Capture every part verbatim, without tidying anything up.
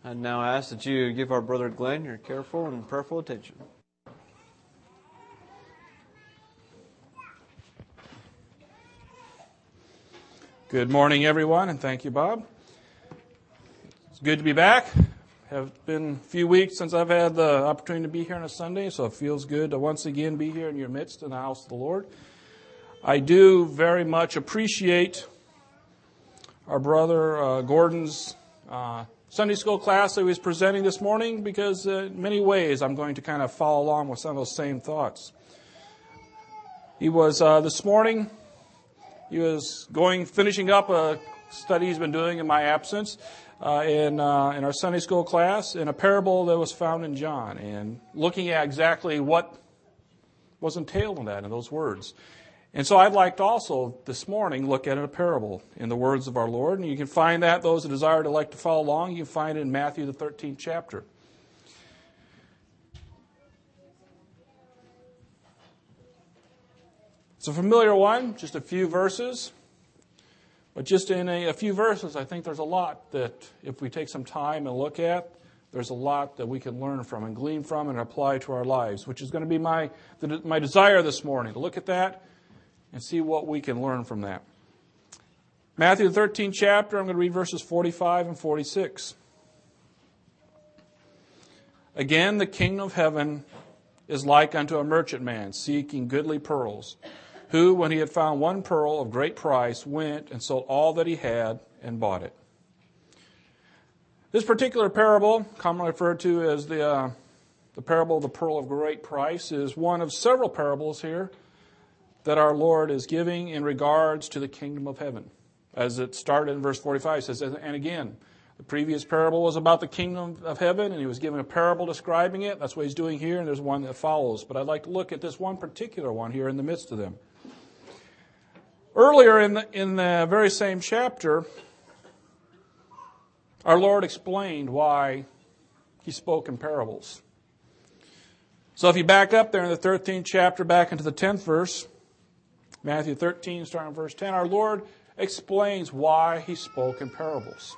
I now ask that you give our brother Glenn your careful and prayerful attention. Good morning, everyone, and thank you, Bob. It's good to be back. Have been a few weeks since I've had the opportunity to be here on a Sunday, so it feels good to once again be here in your midst in the house of the Lord. I do very much appreciate our brother uh, Gordon's uh, Sunday school class that he was presenting this morning, because uh, in many ways I'm going to kind of follow along with some of those same thoughts. He was uh, this morning, he was going, finishing up a study he's been doing in my absence uh, in uh, in our Sunday school class, in a parable that was found in John, and looking at exactly what was entailed in that, in those words. And so I'd like to also, this morning, look at a parable in the words of our Lord. And you can find that, those who desire to like to follow along, you can find it in Matthew, the thirteenth chapter. It's a familiar one, just a few verses. But just in a, a few verses, I think there's a lot that, if we take some time and look at, there's a lot that we can learn from and glean from and apply to our lives, which is going to be my, the, my desire this morning, to look at that and see what we can learn from that. Matthew the thirteenth chapter, I'm going to read verses forty-five and forty-six. Again, the kingdom of heaven is like unto a merchant man seeking goodly pearls, who, when he had found one pearl of great price, went and sold all that he had and bought it. This particular parable, commonly referred to as the, uh, the parable of the pearl of great price, is one of several parables here that our Lord is giving in regards to the kingdom of heaven. As it started in verse forty-five, it says, and again, the previous parable was about the kingdom of heaven, and he was giving a parable describing it. That's what he's doing here, and there's one that follows. But I'd like to look at this one particular one here in the midst of them. Earlier in the, in the very same chapter, our Lord explained why he spoke in parables. So if you back up there in the thirteenth chapter, back into the tenth verse, Matthew thirteen, starting in verse ten, our Lord explains why he spoke in parables.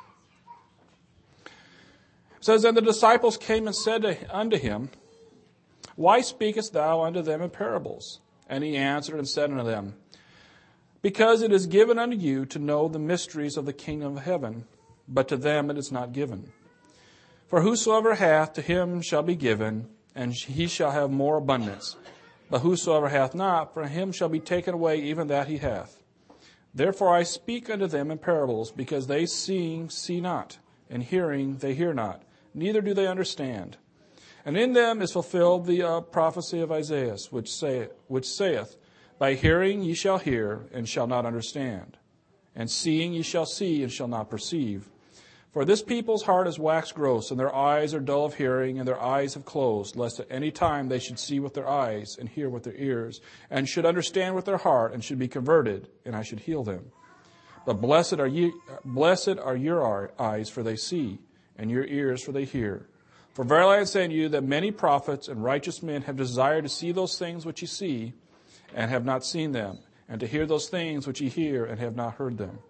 It says, and the disciples came and said to, unto him, why speakest thou unto them in parables? And he answered and said unto them, because it is given unto you to know the mysteries of the kingdom of heaven, but to them it is not given. For whosoever hath, to him shall be given, and he shall have more abundance. But whosoever hath not, from him shall be taken away even that he hath. Therefore I speak unto them in parables, because they seeing see not, and hearing they hear not, neither do they understand. And in them is fulfilled the uh, prophecy of Isaiah, which, say, which saith, by hearing ye shall hear, and shall not understand. And seeing ye shall see, and shall not perceive. For this people's heart is waxed gross, and their eyes are dull of hearing, and their eyes have closed, lest at any time they should see with their eyes, and hear with their ears, and should understand with their heart, and should be converted, and I should heal them. But blessed are ye, blessed are your eyes, for they see, and your ears, for they hear. For verily I say unto you, that many prophets and righteous men have desired to see those things which ye see, and have not seen them, and to hear those things which ye hear, and have not heard them.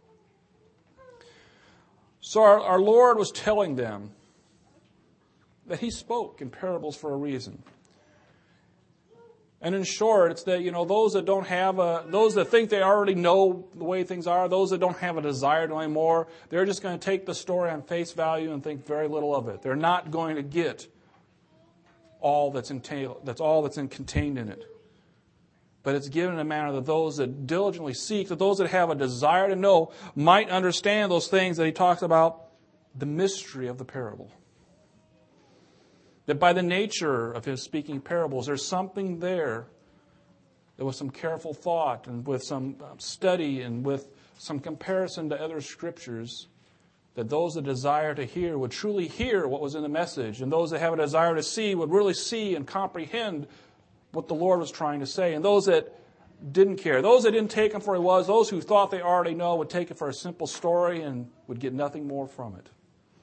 So our, our Lord was telling them that he spoke in parables for a reason. And in short, it's that, you know, those that don't have a, those that think they already know the way things are, those that don't have a desire to know more, they're just going to take the story on face value and think very little of it. They're not going to get all that's entailed, that's all that's in, contained in it. But it's given in a manner that those that diligently seek, that those that have a desire to know, might understand those things that he talks about, the mystery of the parable. That by the nature of his speaking parables, there's something there that with some careful thought and with some study and with some comparison to other scriptures, that those that desire to hear would truly hear what was in the message, and those that have a desire to see would really see and comprehend what the Lord was trying to say. And those that didn't care, those that didn't take him for he was, those who thought they already know, would take it for a simple story and would get nothing more from it.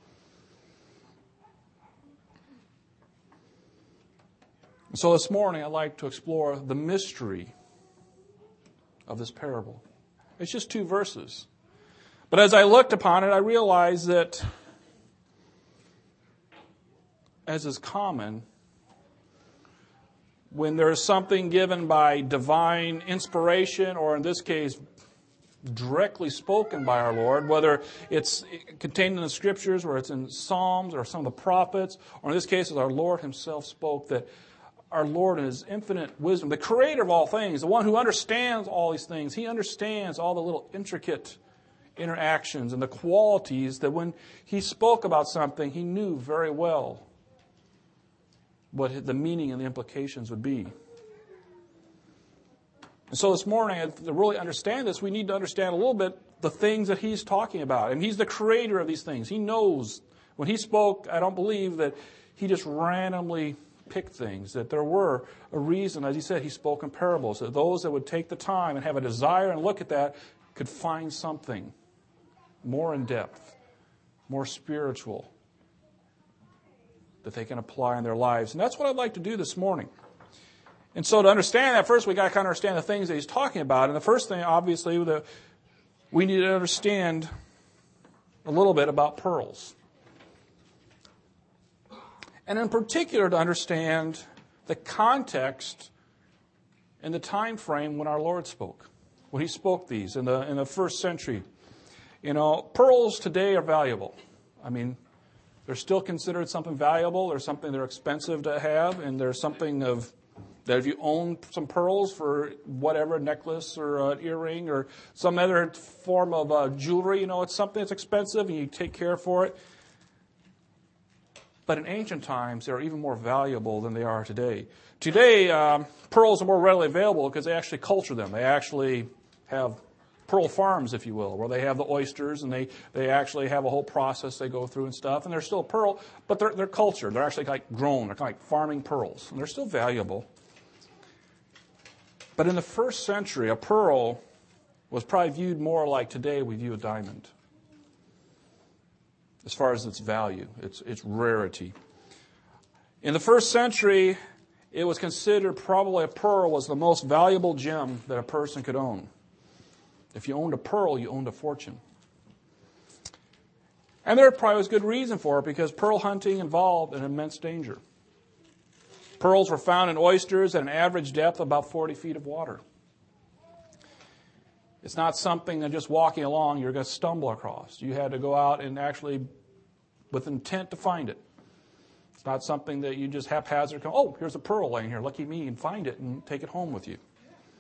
So this morning I'd like to explore the mystery of this parable. It's just two verses. But as I looked upon it, I realized that as is common, when there is something given by divine inspiration, or in this case, directly spoken by our Lord, whether it's contained in the Scriptures, or it's in Psalms, or some of the prophets, or in this case, as our Lord Himself spoke, that our Lord in His infinite wisdom, the Creator of all things, the one who understands all these things, He understands all the little intricate interactions and the qualities that when He spoke about something, He knew very well what the meaning and the implications would be. And so this morning, to really understand this, we need to understand a little bit the things that He's talking about. And He's the creator of these things. He knows. When He spoke, I don't believe that He just randomly picked things, that there were a reason, as He said, He spoke in parables, that those that would take the time and have a desire and look at that could find something more in depth, more spiritual, that they can apply in their lives. And that's what I'd like to do this morning. And so to understand that, first we got to kind of understand the things that He's talking about. And the first thing, obviously, that we need to understand a little bit about pearls. And in particular, to understand the context and the time frame when our Lord spoke, when He spoke these in the in the first century. You know, pearls today are valuable. I mean, they're still considered something valuable. They're something they're expensive to have, and there's something of that if you own some pearls for whatever, a necklace or an earring or some other form of uh, jewelry, you know, it's something that's expensive and you take care for it. But in ancient times, they're even more valuable than they are today. Today, um, pearls are more readily available because they actually culture them. They actually have pearl farms, if you will, where they have the oysters and they, they actually have a whole process they go through and stuff. And they're still pearl, but they're, they're cultured. They're actually like grown. They're kind of like farming pearls. And they're still valuable. But in the first century, a pearl was probably viewed more like today we view a diamond, as far as its value, its its rarity. In the first century, it was considered probably a pearl was the most valuable gem that a person could own. If you owned a pearl, you owned a fortune. And there probably was good reason for it, because pearl hunting involved an immense danger. Pearls were found in oysters at an average depth of about forty feet of water. It's not something that just walking along you're going to stumble across. You had to go out and actually with intent to find it. It's not something that you just haphazard come, oh, here's a pearl laying here, lucky me, and find it and take it home with you.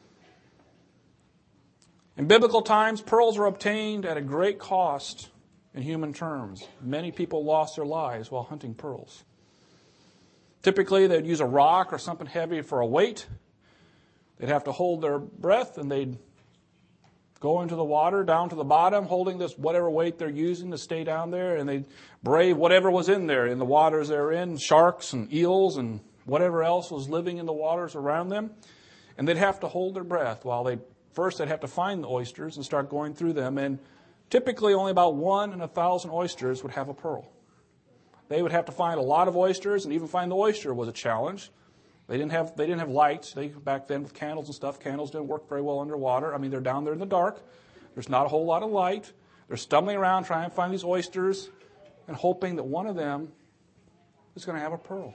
In biblical times, pearls were obtained at a great cost in human terms. Many people lost their lives while hunting pearls. Typically, they'd use a rock or something heavy for a weight. They'd have to hold their breath, and they'd go into the water, down to the bottom, holding this whatever weight they're using to stay down there, and they'd brave whatever was in there, in the waters they're in, sharks and eels and whatever else was living in the waters around them. And they'd have to hold their breath while they, first they'd have to find the oysters and start going through them. And typically only about one in a thousand oysters would have a pearl. They would have to find a lot of oysters, and even find the oyster was a challenge. They didn't have they didn't have lights. They back then with candles and stuff. Candles didn't work very well underwater. I mean, they're down there in the dark. There's not a whole lot of light. They're stumbling around trying to find these oysters and hoping that one of them is going to have a pearl.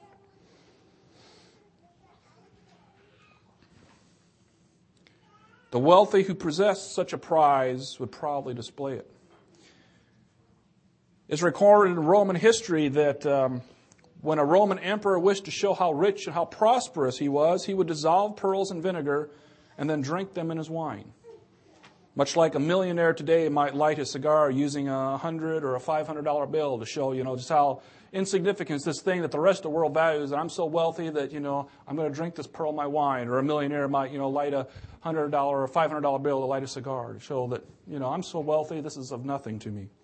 The wealthy who possessed such a prize would probably display it. It's recorded in Roman history that um, when a Roman emperor wished to show how rich and how prosperous he was, he would dissolve pearls in vinegar and then drink them in his wine. Much like a millionaire today might light his cigar using a hundred or a five hundred dollar bill to show, you know, just how insignificant this thing that the rest of the world values. And I'm so wealthy that, you know, I'm going to drink this pearl in my wine. Or a millionaire might, you know, light a hundred dollar or five hundred dollar bill to light a cigar to show that, you know, I'm so wealthy. This is of nothing to me.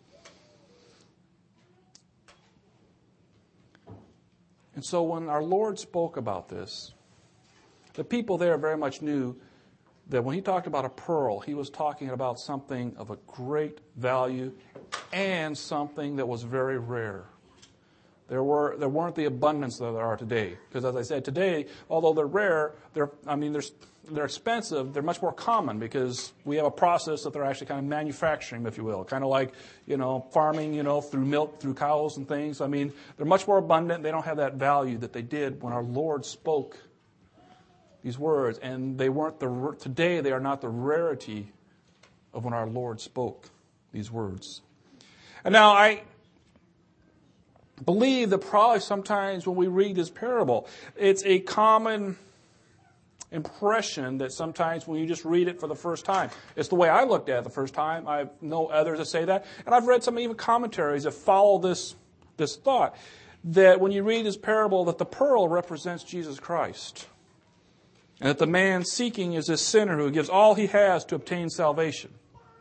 And so when our Lord spoke about this, the people there very much knew that when he talked about a pearl, he was talking about something of a great value and something that was very rare. There were there weren't the abundance that there are today. Because as I said, today, although they're rare, they're I mean they're they're expensive. They're much more common because we have a process that they're actually kind of manufacturing, if you will, kind of like you know farming, you know, through milk, through cows and things. I mean, they're much more abundant. They don't have that value that they did when our Lord spoke these words, and they weren't the today. They are not the rarity of when our Lord spoke these words. And now I believe that probably sometimes when we read this parable, it's a common impression that sometimes when you just read it for the first time, it's the way I looked at it the first time. I know others that say that, and I've read some even commentaries that follow this this thought that when you read this parable, that the pearl represents Jesus Christ, and that the man seeking is this sinner who gives all he has to obtain salvation.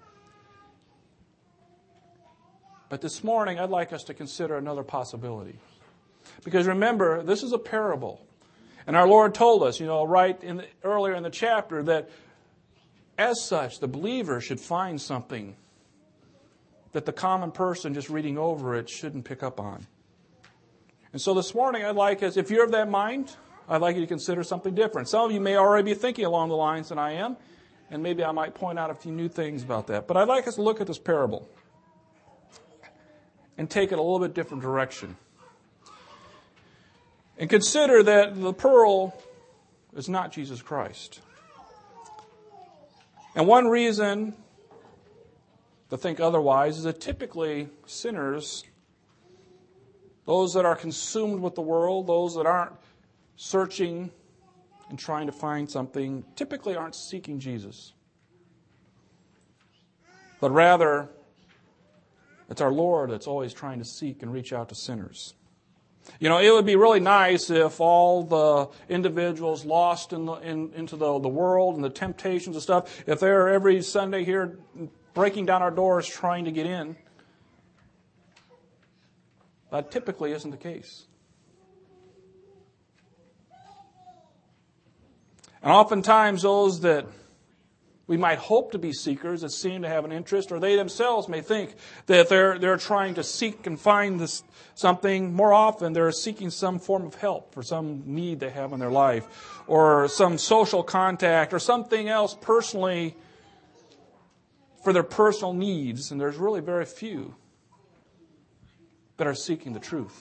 But this morning, I'd like us to consider another possibility. Because remember, this is a parable. And our Lord told us, you know, right in the, earlier in the chapter, that as such, the believer should find something that the common person just reading over it shouldn't pick up on. And so this morning, I'd like us, if you're of that mind, I'd like you to consider something different. Some of you may already be thinking along the lines that I am, and maybe I might point out a few new things about that. But I'd like us to look at this parable and take it a little bit different direction. And consider that the pearl is not Jesus Christ. And one reason to think otherwise is that typically sinners, those that are consumed with the world, those that aren't searching and trying to find something, typically aren't seeking Jesus. But rather, it's our Lord that's always trying to seek and reach out to sinners. You know, it would be really nice if all the individuals lost in the, in, into the, the world and the temptations and stuff, if they're every Sunday here breaking down our doors trying to get in. That typically isn't the case. And oftentimes those that we might hope to be seekers that seem to have an interest, or they themselves may think that they're they're trying to seek and find this something. More often, they're seeking some form of help for some need they have in their life, or some social contact, or something else personally for their personal needs. And there's really very few that are seeking the truth.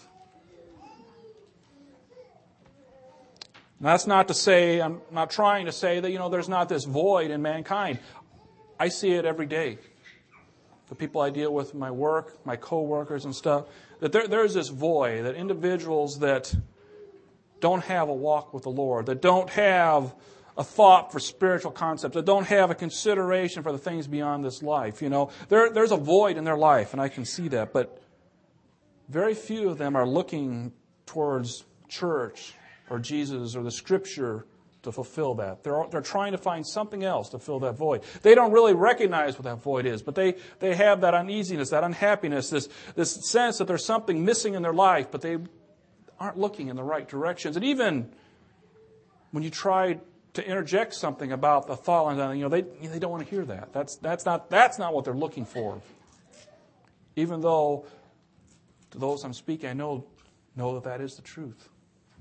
Now, that's not to say, I'm not trying to say that, you know, there's not this void in mankind. I see it every day. The people I deal with in my work, my co-workers and stuff, that there, there's this void, that individuals that don't have a walk with the Lord, that don't have a thought for spiritual concepts, that don't have a consideration for the things beyond this life, you know, there, there's a void in their life, and I can see that, but very few of them are looking towards church or Jesus or the Scripture to fulfill that. They're, they're trying to find something else to fill that void. They don't really recognize what that void is, but they, they have that uneasiness, that unhappiness, this, this sense that there's something missing in their life, but they aren't looking in the right directions. And even when you try to interject something about the thought, you know, they, they don't want to hear that. That's, that's not, that's not what they're looking for. Even though to those I'm speaking, I know, know that that is the truth.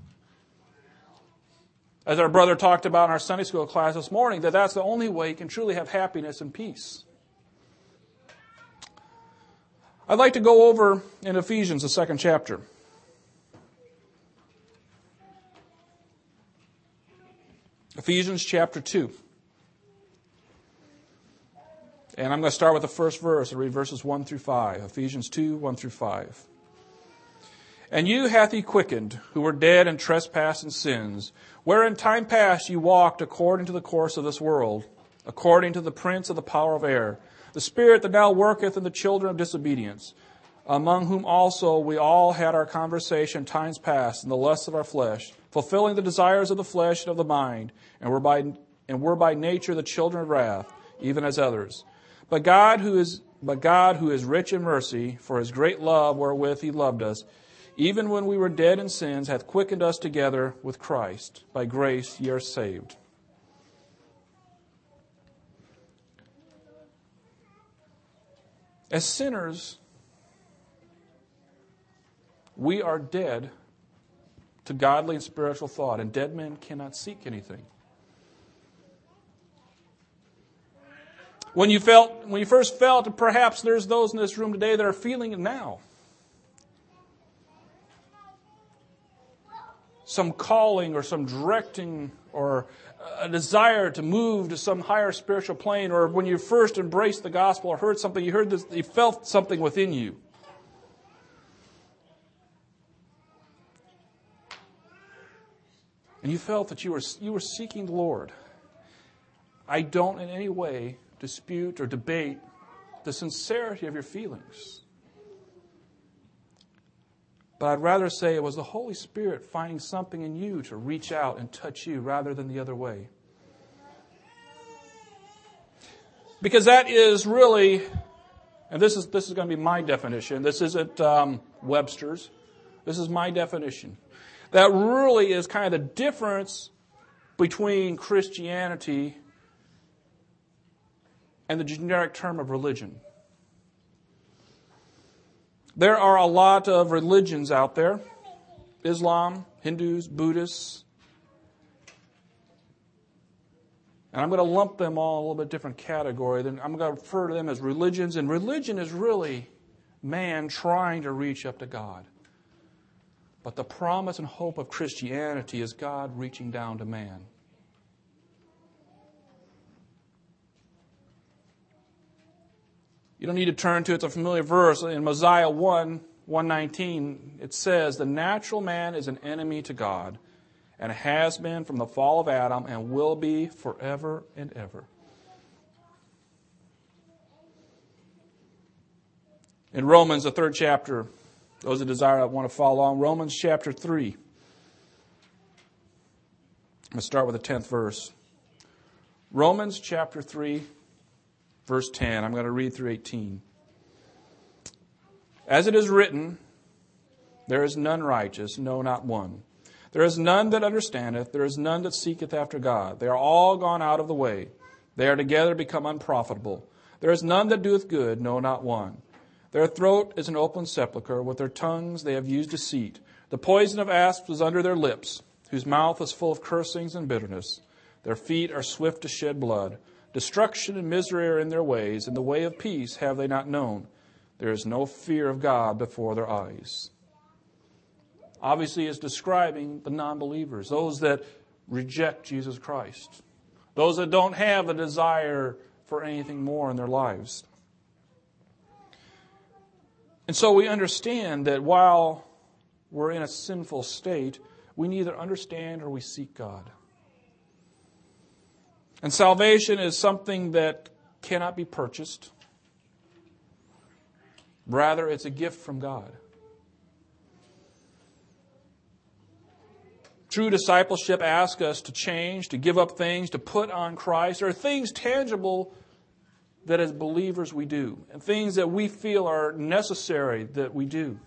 As our brother talked about in our Sunday school class this morning, that that's the only way you can truly have happiness and peace. I'd like to go over in Ephesians, the second chapter. Ephesians chapter two. And I'm going to start with the first verse and read verses one through five. Ephesians two, one through five. And you hath he quickened, who were dead in trespass and sins, where in time past you walked according to the course of this world, according to the prince of the power of air, the spirit that now worketh in the children of disobedience, among whom also we all had our conversation times past in the lusts of our flesh, fulfilling the desires of the flesh and of the mind, and were by and were by nature the children of wrath, even as others. But God, who is but God, who is rich in mercy, for his great love wherewith he loved us, even when we were dead in sins, hath quickened us together with Christ. By grace ye are saved. As sinners, We are dead to godly and spiritual thought, and dead men cannot seek anything. When you felt, when you first felt, perhaps there's those in this room today that are feeling it now. Some calling or some directing or a desire to move to some higher spiritual plane, or when you first embraced the gospel or heard something, you heard this, you felt something within you. And you felt that you were you were seeking the Lord. I don't in any way dispute or debate the sincerity of your feelings. But I'd rather say it was the Holy Spirit finding something in you to reach out and touch you rather than the other way. Because that is really, and this is this is going to be my definition. This isn't um, Webster's. This is my definition. That really is kind of the difference between Christianity and the generic term of religion. There are a lot of religions out there. Islam, Hindus, Buddhists. And I'm going to lump them all in a little bit different category. Then I'm going to refer to them as religions. And religion is really man trying to reach up to God. But the promise and hope of Christianity is God reaching down to man. You don't need to turn to it. It's a familiar verse. In Mosiah one, one nineteen, it says, "The natural man is an enemy to God, and has been from the fall of Adam, and will be forever and ever." In Romans, the third chapter, those that desire that want to follow on, Romans chapter three. I'm going to start with the tenth verse. Romans chapter three, verse ten. I'm going to read through eighteen. "As it is written, there is none righteous, no, not one. There is none that understandeth, there is none that seeketh after God. They are all gone out of the way. They are together become unprofitable. There is none that doeth good, no, not one. Their throat is an open sepulchre. With their tongues they have used deceit. The poison of asps is under their lips, whose mouth is full of cursings and bitterness. Their feet are swift to shed blood. Destruction and misery are in their ways, and the way of peace have they not known. There is no fear of God before their eyes." Obviously, it's describing the non-believers, those that reject Jesus Christ, those that don't have a desire for anything more in their lives. And so we understand that while we're in a sinful state, we neither understand or we seek God. And salvation is something that cannot be purchased. Rather, it's a gift from God. True discipleship asks us to change, to give up things, to put on Christ. There are things tangible that as believers we do, and things that we feel are necessary that we do.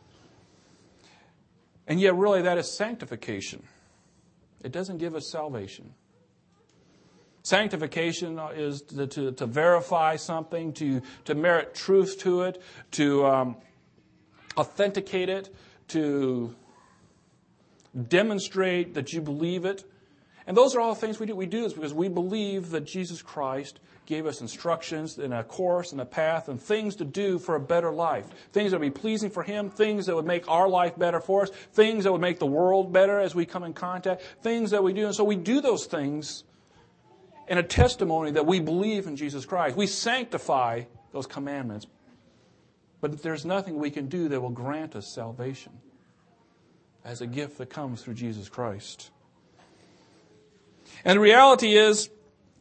And yet really that is sanctification. It doesn't give us salvation. Sanctification is to, to, to verify something, to, to merit truth to it, to um, authenticate it, to demonstrate that you believe it. And those are all things we do. We do this because we believe that Jesus Christ gave us instructions and a course and a path and things to do for a better life. Things that would be pleasing for Him, things that would make our life better for us, things that would make the world better as we come in contact, things that we do. And so we do those things in a testimony that we believe in Jesus Christ. We sanctify those commandments. But there's nothing we can do that will grant us salvation as a gift that comes through Jesus Christ. And the reality is,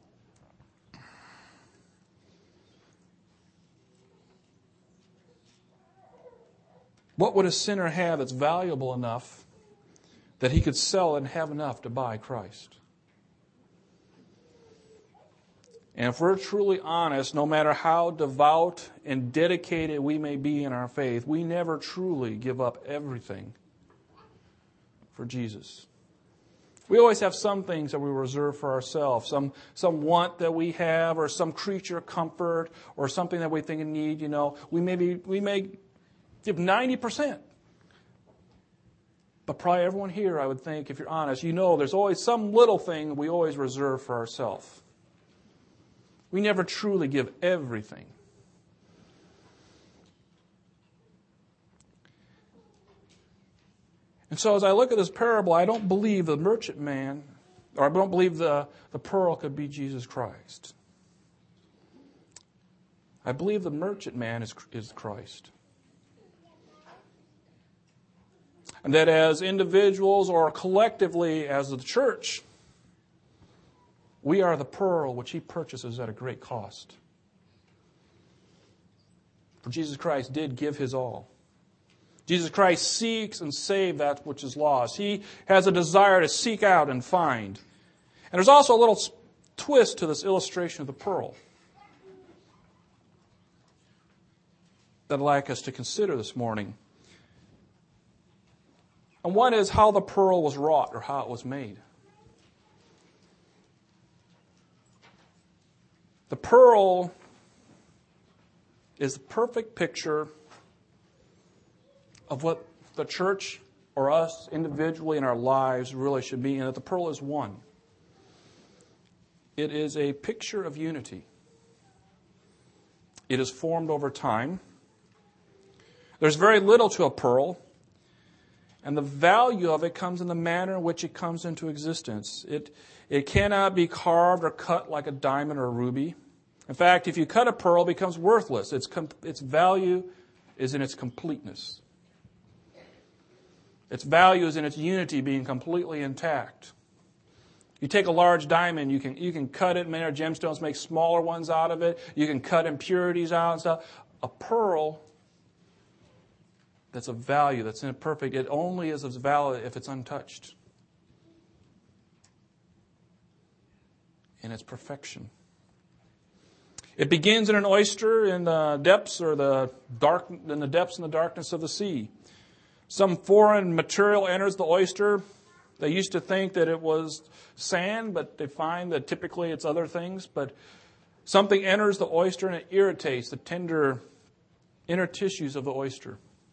what would a sinner have that's valuable enough that he could sell and have enough to buy Christ? And if we're truly honest, no matter how devout and dedicated we may be in our faith, we never truly give up everything for Jesus. We always have some things that we reserve for ourselves, some some want that we have, or some creature comfort, or something that we think we need. You know, we may be, we may give ninety percent, But probably everyone here, I would think, if you're honest, you know there's always some little thing we always reserve for ourselves. We never truly give everything. And so as I look at this parable, I don't believe the merchant man, or I don't believe the, the pearl could be Jesus Christ. I believe the merchant man is, is Christ. And that as individuals or collectively as the church, we are the pearl which he purchases at a great cost. For Jesus Christ did give his all. Jesus Christ seeks and saves that which is lost. He has a desire to seek out and find. And there's also a little twist to this illustration of the pearl that I'd like us to consider this morning. And one is how the pearl was wrought or how it was made. The pearl is the perfect picture of what the church or us individually in our lives really should be, and that the pearl is one. It is a picture of unity. It is formed over time. There's very little to a pearl, and the value of it comes in the manner in which it comes into existence. It, it cannot be carved or cut like a diamond or a ruby. In fact, if you cut a pearl, it becomes worthless. Its, its value is in its completeness. Its value is in its unity being completely intact. You take a large diamond, you can you can cut it. Many of our gemstones make smaller ones out of it. You can cut impurities out and stuff. A pearl that's of value, that's imperfect, it only is of value if it's untouched in its perfection. It begins in an oyster in the depths or the dark in the depths and the darkness of the sea. Some foreign material enters the oyster. They used to think that it was sand, but they find that typically it's other things. But something enters the oyster and it irritates the tender inner tissues of the oyster.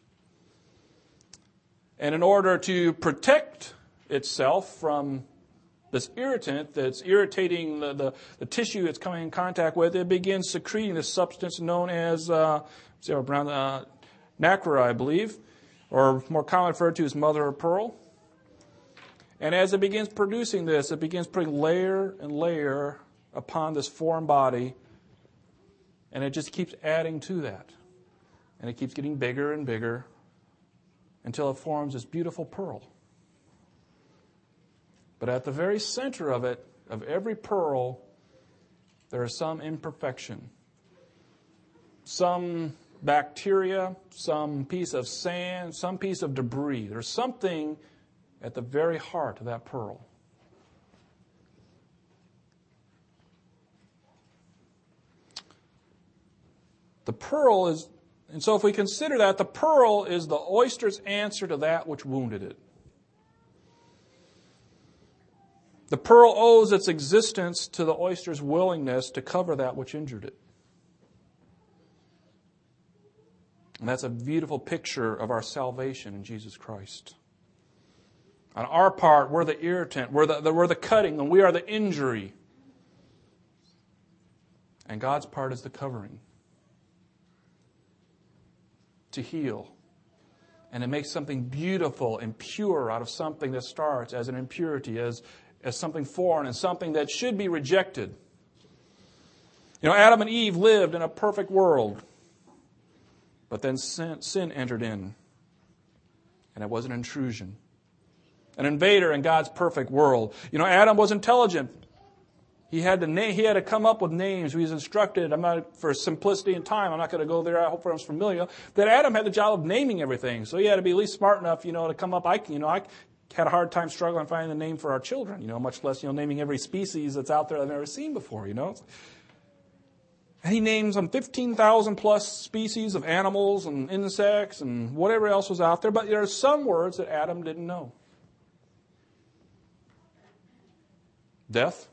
And in order to protect itself from this irritant that's irritating the, the, the tissue it's coming in contact with, it begins secreting this substance known as uh, brown, uh, nacre, I believe, or more commonly referred to as mother of pearl. And as it begins producing this, it begins putting layer and layer upon this foreign body, and it just keeps adding to that. And it keeps getting bigger and bigger until it forms this beautiful pearl. But at the very center of it, of every pearl, there is some imperfection. Some bacteria, some piece of sand, some piece of debris. There's something at the very heart of that pearl. The pearl is, and so if we consider that, the pearl is the oyster's answer to that which wounded it. The pearl owes its existence to the oyster's willingness to cover that which injured it. And that's a beautiful picture of our salvation in Jesus Christ. On our part, we're the irritant, we're the, the, we're the cutting, and we are the injury. And God's part is the covering. To heal. And to make something beautiful and pure out of something that starts as an impurity, as, as something foreign, and something that should be rejected. You know, Adam and Eve lived in a perfect world. But then sin, sin entered in. And it was an intrusion. An invader in God's perfect world. You know, Adam was intelligent. He had to name, he had to come up with names. He was instructed. I'm not, for simplicity and time, I'm not going to go there. I hope everyone's familiar. That Adam had the job of naming everything. So he had to be at least smart enough, you know, to come up. I, you know, I had a hard time struggling finding the name for our children. You know, much less, you know, naming every species that's out there I've never seen before. You know. And he named some fifteen thousand plus species of animals and insects and whatever else was out there. But there are some words that Adam didn't know. Death,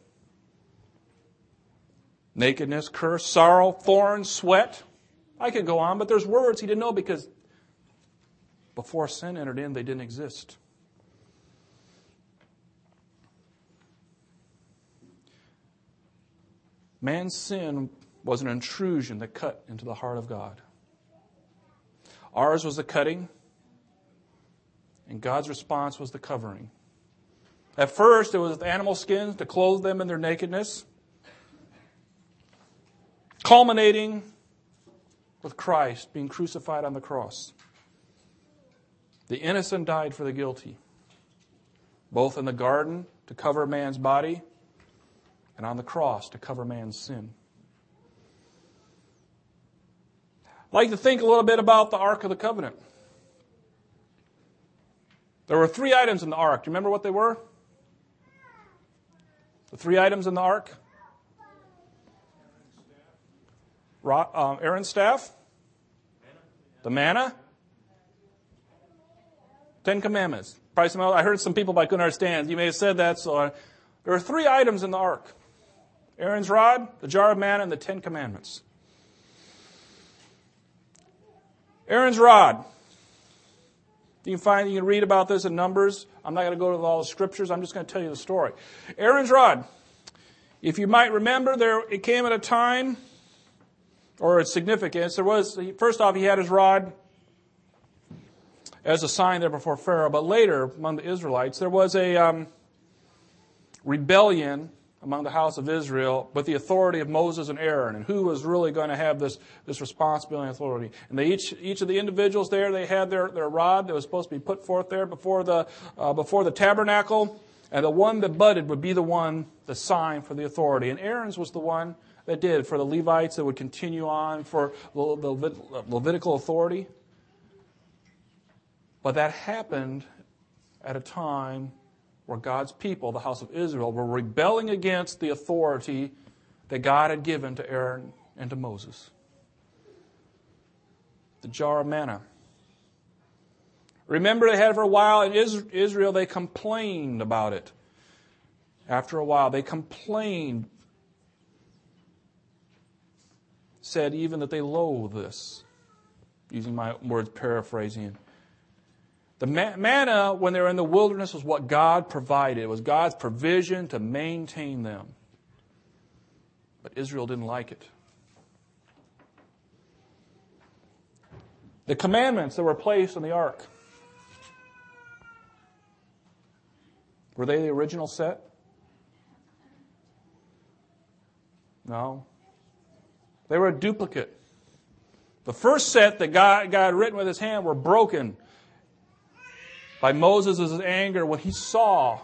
nakedness, curse, sorrow, thorn, sweat. I could go on, but there's words he didn't know because before sin entered in, they didn't exist. Man's sin was an intrusion that cut into the heart of God. Ours was the cutting, and God's response was the covering. At first, it was with animal skins to clothe them in their nakedness, culminating with Christ being crucified on the cross. The innocent died for the guilty, both in the garden to cover man's body and on the cross to cover man's sin. I'd like to think a little bit about the Ark of the Covenant. There were three items in the Ark. Do you remember what they were? The three items in the Ark? Uh, Aaron's staff, the manna, Ten Commandments. Probably some, I heard some people, but I couldn't understand. You may have said that. So uh, there are three items in the Ark: Aaron's rod, the jar of manna, and the Ten Commandments. Aaron's rod. You can find, you can read about this in Numbers. I'm not going to go to all the scriptures. I'm just going to tell you the story. Aaron's rod. If you might remember, there it came at a time, or its significance. There was, first off, he had his rod as a sign there before Pharaoh. But later, among the Israelites, there was a um, rebellion among the house of Israel with the authority of Moses and Aaron, and who was really going to have this, this responsibility and authority. And they each each of the individuals there, they had their, their rod that was supposed to be put forth there before the uh, before the tabernacle, and the one that budded would be the one, the sign for the authority. And Aaron's was the one that did for the Levites that would continue on for the, the Levitical authority. But that happened at a time where God's people, the house of Israel, were rebelling against the authority that God had given to Aaron and to Moses. The jar of manna. Remember, they had it for a while in Israel, they complained about it. After a while, they complained, said even that they loathe this, using my words paraphrasing. The manna, when they were in the wilderness, was what God provided. It was God's provision to maintain them. But Israel didn't like it. The commandments that were placed on the ark, were they the original set? No. They were a duplicate. The first set that God, God had written with his hand were broken by Moses' anger when he saw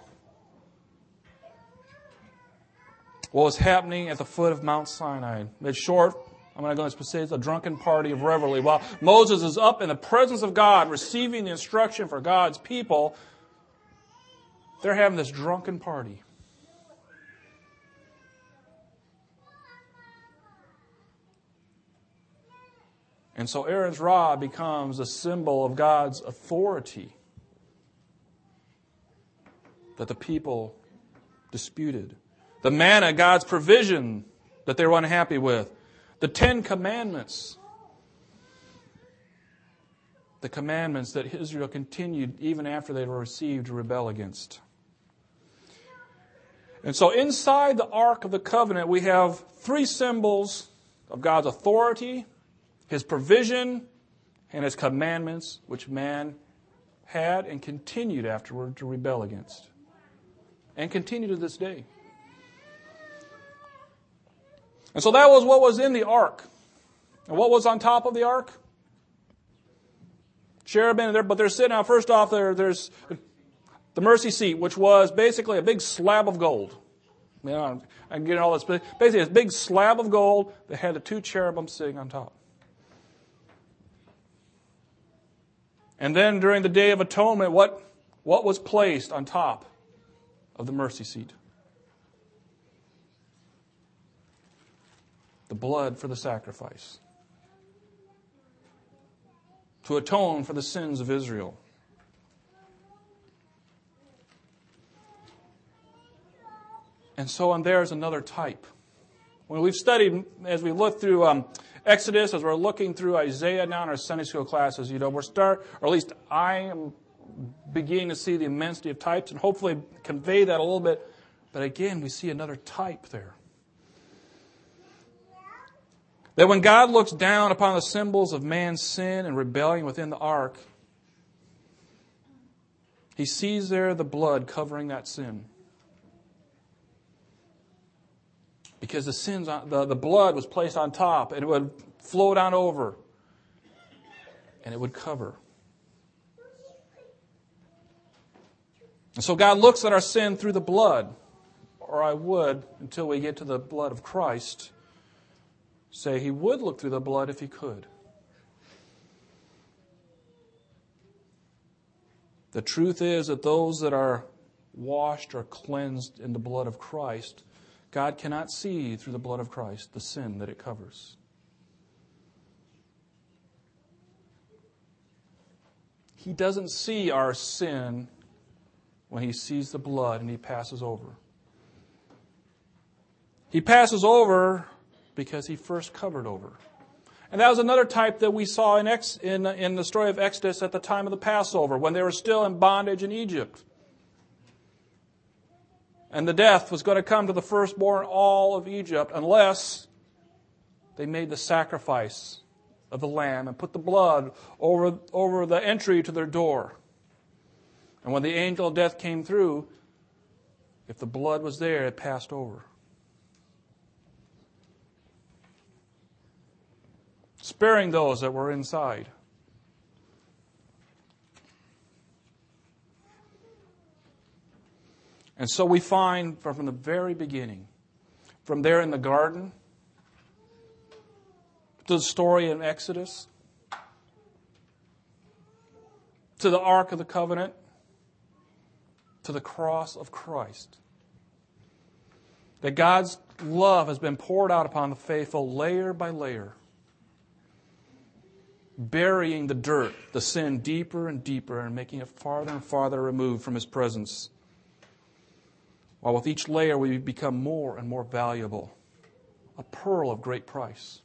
what was happening at the foot of Mount Sinai. It's short. I'm not going to say it's a drunken party of revelry. While Moses is up in the presence of God, receiving the instruction for God's people, they're having this drunken party. And so Aaron's rod becomes a symbol of God's authority that the people disputed. The manna, God's provision that they were unhappy with. The Ten Commandments. The commandments that Israel continued even after they were received to rebel against. And so inside the Ark of the Covenant, we have three symbols of God's authority, His provision, and His commandments, which man had and continued afterward to rebel against. And continue to this day. And so that was what was in the ark. And what was on top of the ark? Cherubim there, but they're sitting out. First off, there, there's the mercy seat, which was basically a big slab of gold. You know, I can get all this. Basically, a big slab of gold that had the two cherubim sitting on top. And then during the Day of Atonement, what, what was placed on top of the mercy seat? The blood for the sacrifice. To atone for the sins of Israel. And so on there is another type. When we've studied, as we look through um, Exodus, as we're looking through Isaiah now in our Sunday school classes, you know, we're start, or at least I am beginning to see the immensity of types and hopefully convey that a little bit. But again, we see another type there. That when God looks down upon the symbols of man's sin and rebellion within the ark, He sees there the blood covering that sin. Because the sins, on, the, the blood was placed on top, and it would flow down over, and it would cover. And so God looks at our sin through the blood, or I would, until we get to the blood of Christ, say He would look through the blood if He could. The truth is that those that are washed or cleansed in the blood of Christ, God cannot see through the blood of Christ the sin that it covers. He doesn't see our sin when He sees the blood and He passes over. He passes over because He first covered over. And that was another type that we saw in, Ex, in, in the story of Exodus at the time of the Passover, when they were still in bondage in Egypt. And the death was going to come to the firstborn all of Egypt unless they made the sacrifice of the lamb and put the blood over, over the entry to their door. And when the angel of death came through, if the blood was there, it passed over. Sparing those that were inside. And so we find from the very beginning, from there in the garden, to the story in Exodus, to the Ark of the Covenant, to the cross of Christ, that God's love has been poured out upon the faithful layer by layer, burying the dirt, the sin deeper and deeper, and making it farther and farther removed from His presence. While with each layer we become more and more valuable, a pearl of great price.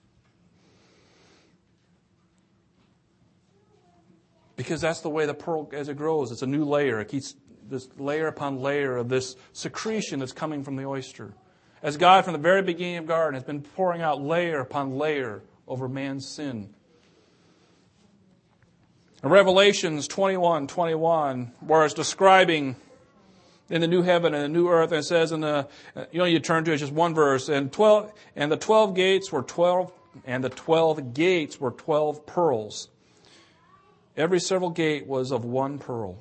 Because that's the way the pearl, as it grows, it's a new layer. It keeps this layer upon layer of this secretion that's coming from the oyster. As God, from the very beginning of the garden, has been pouring out layer upon layer over man's sin. In Revelations twenty-one twenty-one, where it's describing in the new heaven and the new earth, and it says in the, you know, you turn to it, it's just one verse, and twelve, and the twelve gates were twelve, and the twelve gates were twelve pearls. Every several gate was of one pearl.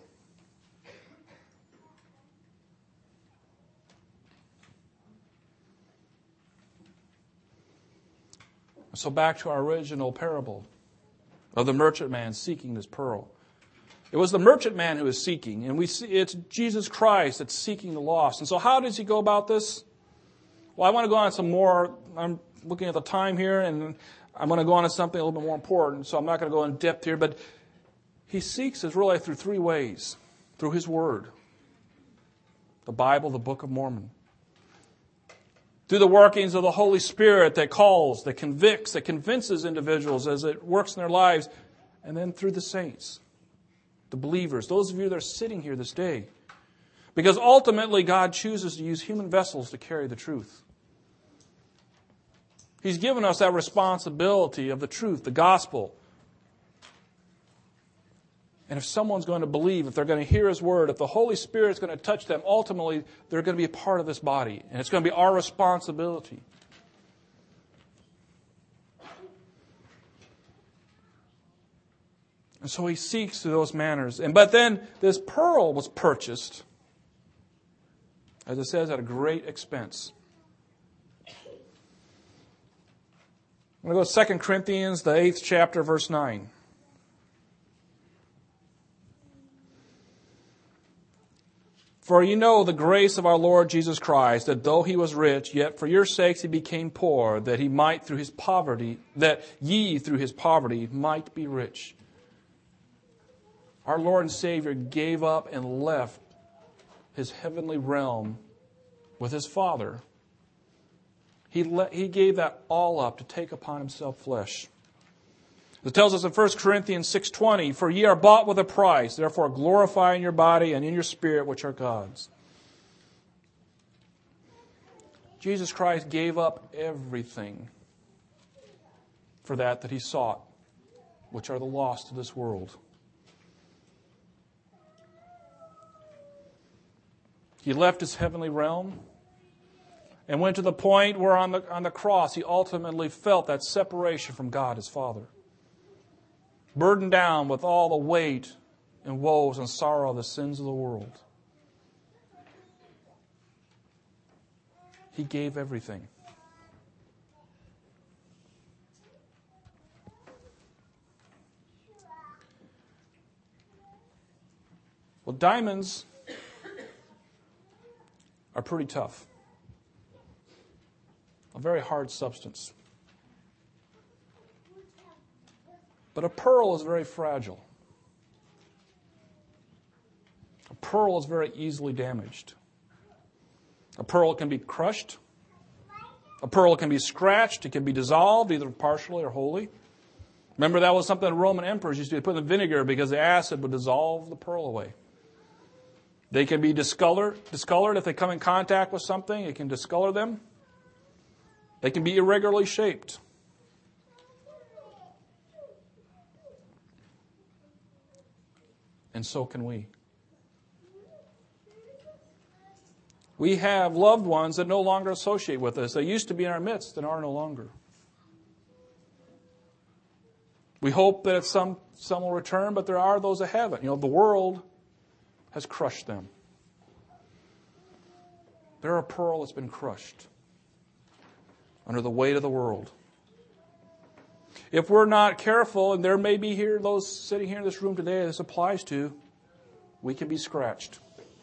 So back to our original parable of the merchant man seeking this pearl. It was the merchant man who is seeking, and we see it's Jesus Christ that's seeking the lost. And so how does He go about this? Well, I want to go on some more. I'm looking at the time here, and I'm going to go on to something a little bit more important, so I'm not going to go in depth here. But He seeks us really through three ways. Through His Word, the Bible, the Book of Mormon. Through the workings of the Holy Spirit that calls, that convicts, that convinces individuals as it works in their lives. And then through the saints, the believers, those of you that are sitting here this day. Because ultimately God chooses to use human vessels to carry the truth. He's given us that responsibility of the truth, the gospel. And if someone's going to believe, if they're going to hear His Word, if the Holy Spirit's going to touch them, ultimately they're going to be a part of this body. And it's going to be our responsibility. And so He seeks through those manners. And but then this pearl was purchased, as it says, at a great expense. I'm going to go to Second Corinthians, the eighth chapter, verse nine. For you know the grace of our Lord Jesus Christ, that though He was rich, yet for your sakes He became poor, that He might through His poverty, that ye through His poverty might be rich. Our Lord and Savior gave up and left His heavenly realm with His Father. He, le- he gave that all up to take upon Himself flesh. It tells us in First Corinthians six twenty, for ye are bought with a price, therefore glorify in your body and in your spirit which are God's. Jesus Christ gave up everything for that that he sought, which are the lost of this world. He left his heavenly realm and went to the point where on the, on the cross he ultimately felt that separation from God his Father. Burdened down with all the weight and woes and sorrow of the sins of the world. He gave everything. Well, diamonds are pretty tough. A very hard substance. But a pearl is very fragile. A pearl is very easily damaged. A pearl can be crushed. A pearl can be scratched. It can be dissolved, either partially or wholly. Remember, that was something the Roman emperors used to put in vinegar because the acid would dissolve the pearl away. They can be discolored, discolored if they come in contact with something. It can discolor them. They can be irregularly shaped. And so can we. We have loved ones that no longer associate with us. They used to be in our midst and are no longer. We hope that some, some will return, but there are those that haven't. You know, the world has crushed them. They're a pearl that's been crushed under the weight of the world. If we're not careful, and there may be here those sitting here in this room today this applies to, we can be scratched.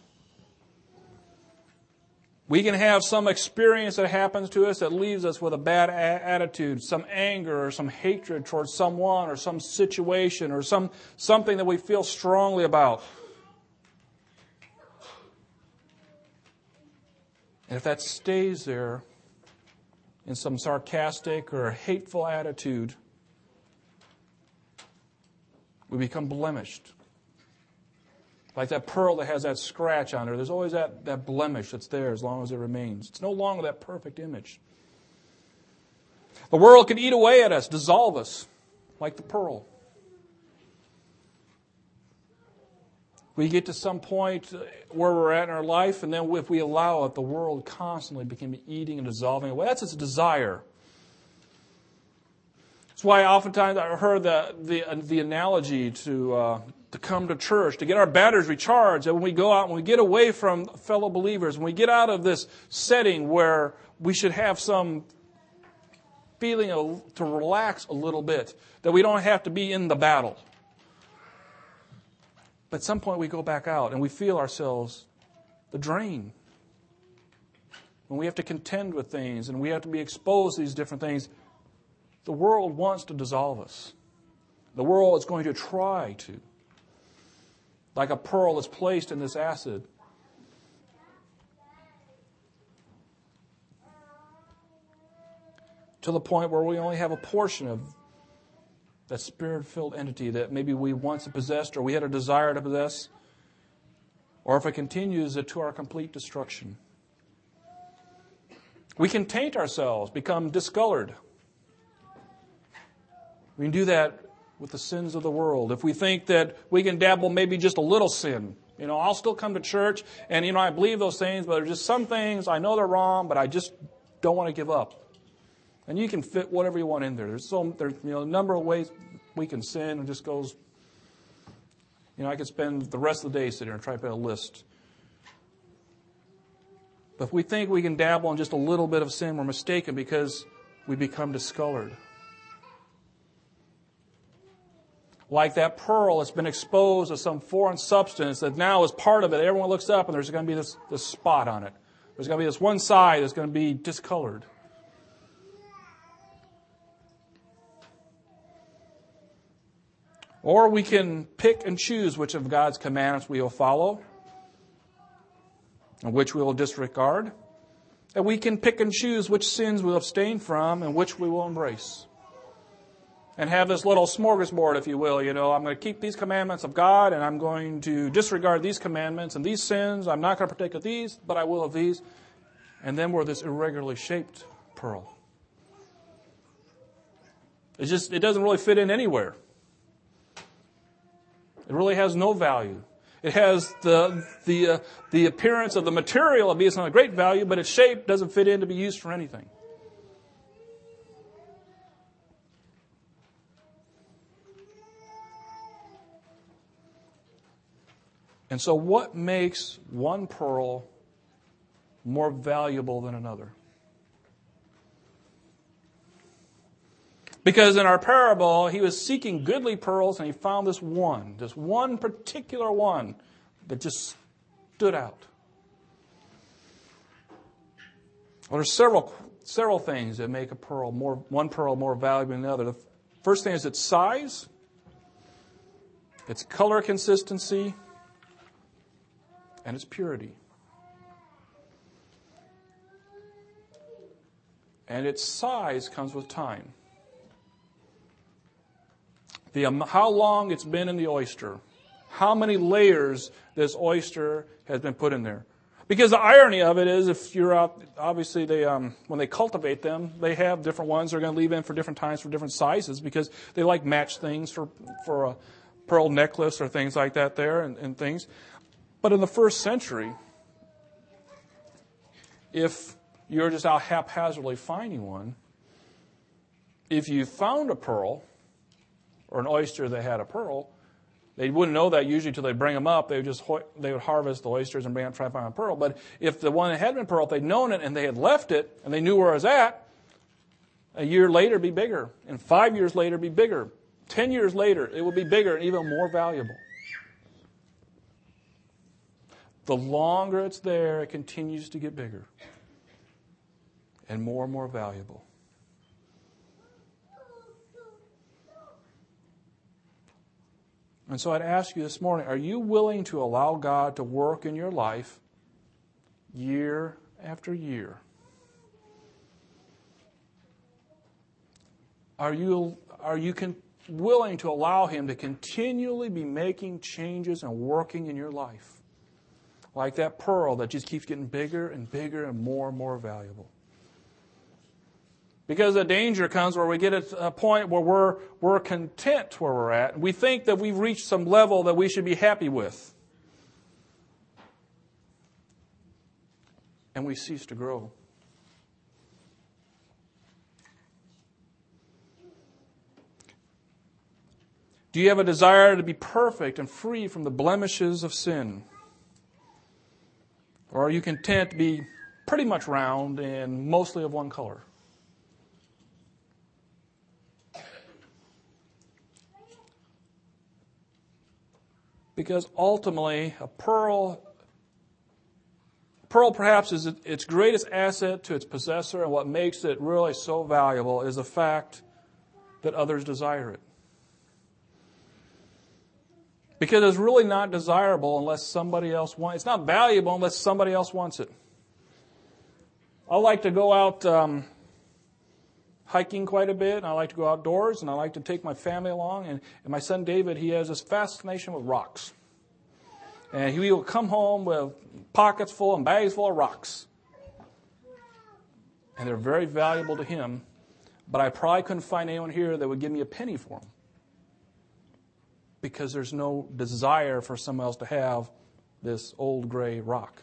We can have some experience that happens to us that leaves us with a bad a- attitude, some anger or some hatred towards someone or some situation or some something that we feel strongly about. And if that stays there in some sarcastic or hateful attitude, we become blemished. Like that pearl that has that scratch on her. There's always that, that blemish that's there as long as it remains. It's no longer that perfect image. The world can eat away at us, dissolve us, like the pearl. We get to some point where we're at in our life, and then if we allow it, the world constantly became eating and dissolving away. That's its desire. That's why oftentimes I heard the the, the analogy to uh, to come to church, to get our batteries recharged, that when we go out, when we get away from fellow believers, when we get out of this setting where we should have some feeling of, to relax a little bit, that we don't have to be in the battle. But at some point we go back out and we feel ourselves the drain. When we have to contend with things and we have to be exposed to these different things, the world wants to dissolve us. The world is going to try to. Like a pearl that's placed in this acid. To the point where we only have a portion of that spirit-filled entity that maybe we once possessed or we had a desire to possess, or if it continues, it to our complete destruction. We can taint ourselves, become discolored. We can do that with the sins of the world. If we think that we can dabble maybe just a little sin, you know, I'll still come to church and, you know, I believe those things, but there's just some things I know they're wrong, but I just don't want to give up. And you can fit whatever you want in there. There's so there's you know a number of ways we can sin. It just goes. You know, I could spend the rest of the day sitting here and try to put a list. But if we think we can dabble in just a little bit of sin, we're mistaken because we become discolored. Like that pearl that's been exposed to some foreign substance that now is part of it. Everyone looks up and there's going to be this, this spot on it. There's going to be this one side that's going to be discolored. Or we can pick and choose which of God's commandments we will follow and which we will disregard. And we can pick and choose which sins we'll abstain from and which we will embrace. And have this little smorgasbord, if you will. You know, I'm going to keep these commandments of God and I'm going to disregard these commandments and these sins. I'm not going to partake of these, but I will of these. And then we're this irregularly shaped pearl. It's just, it doesn't really fit in anywhere. It really has no value. It has the the uh, the appearance of the material of being of great value, but its shape doesn't fit in to be used for anything. And so what makes one pearl more valuable than another? Because in our parable, he was seeking goodly pearls, and he found this one, this one particular one that just stood out. Well, there's several several things that make a pearl more one pearl more valuable than the other. The first thing is its size, its color consistency, and its purity. And its size comes with time. The, um, how long it's been in the oyster. How many layers this oyster has been put in there. Because the irony of it is, if you're out, obviously they um, when they cultivate them, they have different ones they're going to leave in for different times for different sizes because they like match things for, for a pearl necklace or things like that there and, and things. But in the first century, if you're just out haphazardly finding one, if you found a pearl, or an oyster that had a pearl, they wouldn't know that usually until they bring them up. They would just they would harvest the oysters and bring up, try to find a pearl. But if the one that had been pearl, if they'd known it and they had left it and they knew where it was at, a year later it'd be bigger, and five years later it'd be bigger, ten years later it would be bigger and even more valuable. The longer it's there, it continues to get bigger and more and more valuable. And so I'd ask you this morning, are you willing to allow God to work in your life year after year? Are you, are you con- willing to allow Him to continually be making changes and working in your life? Like that pearl that just keeps getting bigger and bigger and more and more valuable. Because the danger comes where we get at a point where we're, we're content where we're at. We think that we've reached some level that we should be happy with. And we cease to grow. Do you have a desire to be perfect and free from the blemishes of sin? Or are you content to be pretty much round and mostly of one color? Because ultimately, a pearl, pearl perhaps is its greatest asset to its possessor, and what makes it really so valuable is the fact that others desire it. Because it's really not desirable unless somebody else wants it. It's not valuable unless somebody else wants it. I like to go out um, hiking quite a bit, and I like to go outdoors, and I like to take my family along. And, and my son David, he has this fascination with rocks. And he will come home with pockets full and bags full of rocks. And they're very valuable to him, but I probably couldn't find anyone here that would give me a penny for them. Because there's no desire for someone else to have this old gray rock.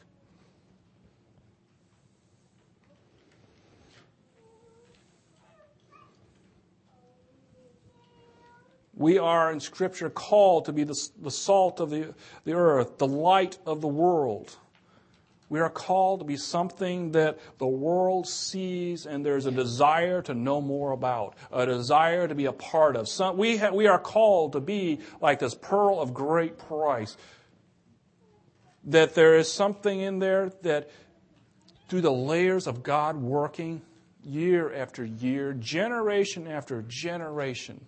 We are in Scripture called to be the, the salt of the, the earth, the light of the world. We are called to be something that the world sees and there's a desire to know more about, a desire to be a part of. Some, we, ha, we are called to be like this pearl of great price. That there is something in there that through the layers of God working year after year, generation after generation,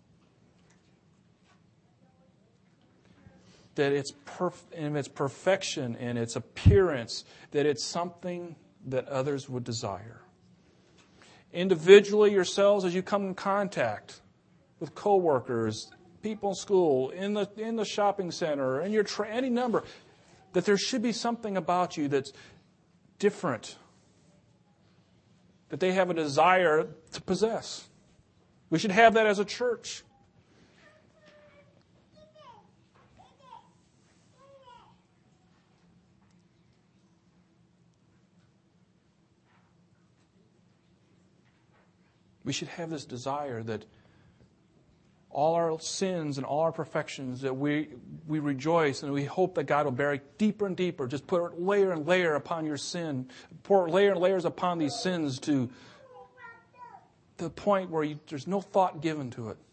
that it's perf- in its perfection and its appearance, that it's something that others would desire. Individually, yourselves, as you come in contact with coworkers, people in school, in the in the shopping center, in your tra- any number, that there should be something about you that's different, that they have a desire to possess. We should have that as a church. We should have this desire that all our sins and all our perfections, that we we rejoice and we hope that God will bury deeper and deeper. Just put layer and layer upon your sin. Pour layer and layers upon these sins to the point where you, there's no thought given to it.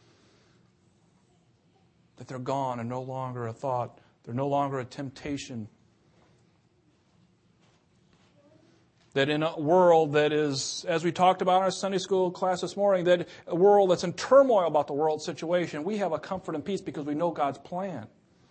That they're gone and no longer a thought. They're no longer a temptation. That in a world that is, as we talked about in our Sunday school class this morning, that a world that's in turmoil about the world situation, we have a comfort and peace because we know God's plan.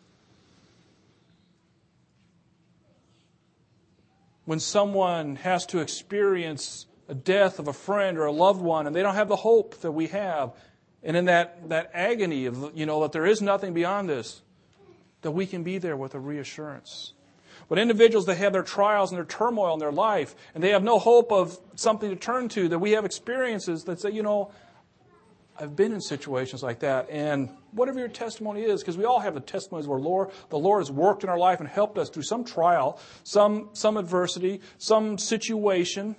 When someone has to experience a death of a friend or a loved one and they don't have the hope that we have, and in that, that agony of, you know, that there is nothing beyond this, that we can be there with a reassurance. But individuals that have their trials and their turmoil in their life, and they have no hope of something to turn to, that we have experiences that say, you know, I've been in situations like that, and whatever your testimony is, because we all have the testimonies where Lord, the Lord has worked in our life and helped us through some trial, some, some adversity, some situation.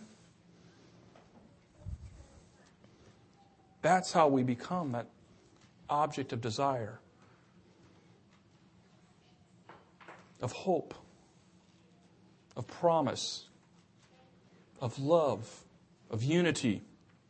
That's how we become that object of desire, of hope, of promise, of love, of unity.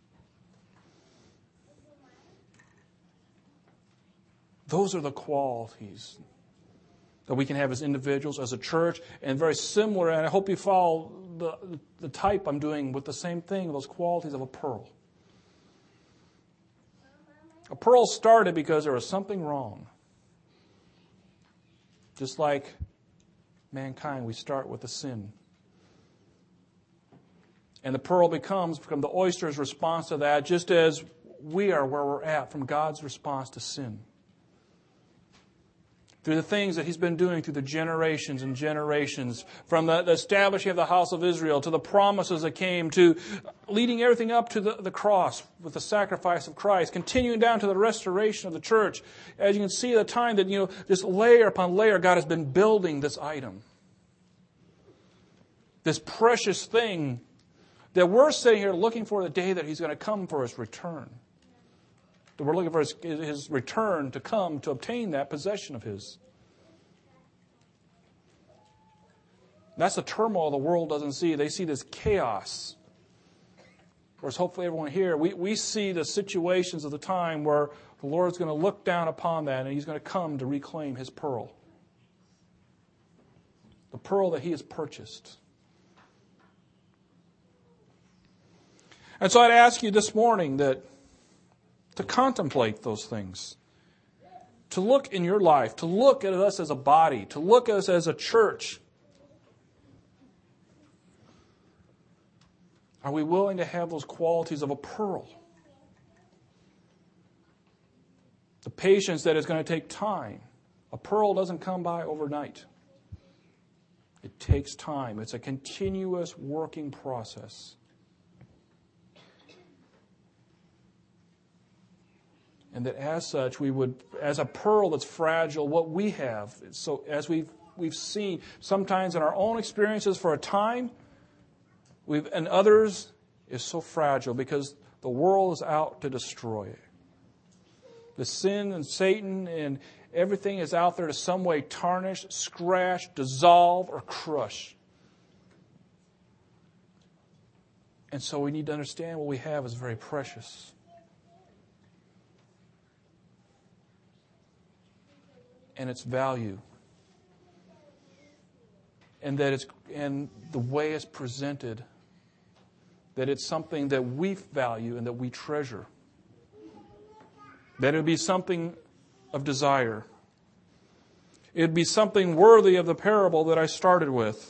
Those are the qualities that we can have as individuals, as a church, and very similar, and I hope you follow the, the type I'm doing with the same thing, those qualities of a pearl. A pearl started because there was something wrong. Just like mankind, we start with a sin. And the pearl becomes from the oyster's response to that, just as we are where we're at from God's response to sin. Through the things that He's been doing through the generations and generations, from the, the establishing of the house of Israel to the promises that came, to leading everything up to the, the cross with the sacrifice of Christ, continuing down to the restoration of the church. As you can see, the time that, you know, just layer upon layer, God has been building this item. This precious thing that we're sitting here looking for the day that He's going to come for His return. That we're looking for his, his return to come to obtain that possession of His. That's the turmoil the world doesn't see. They see this chaos. Whereas hopefully everyone here, we, we see the situations of the time where the Lord's going to look down upon that and He's going to come to reclaim His pearl. The pearl that He has purchased. And so I'd ask you this morning that to contemplate those things, to look in your life, to look at us as a body, to look at us as a church. Are we willing to have those qualities of a pearl? The patience that is going to take time. A pearl doesn't come by overnight. It takes time. It's a continuous working process. And that as such, we would, as a pearl that's fragile, what we have, so as we've, we've seen, sometimes in our own experiences for a time, we've, and others, is so fragile because the world is out to destroy it. The sin and Satan and everything is out there to some way tarnish, scratch, dissolve, or crush. And so we need to understand what we have is very precious. And its value, and that it's and the way it's presented, that it's something that we value and that we treasure, that it would be something of desire. It'd be something worthy of the parable that I started with.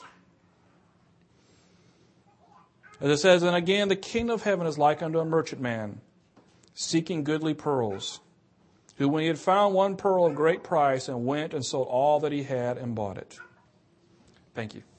As it says, and again, the kingdom of heaven is like unto a merchantman seeking goodly pearls, who when he had found one pearl of great price, and went and sold all that he had and bought it. Thank you.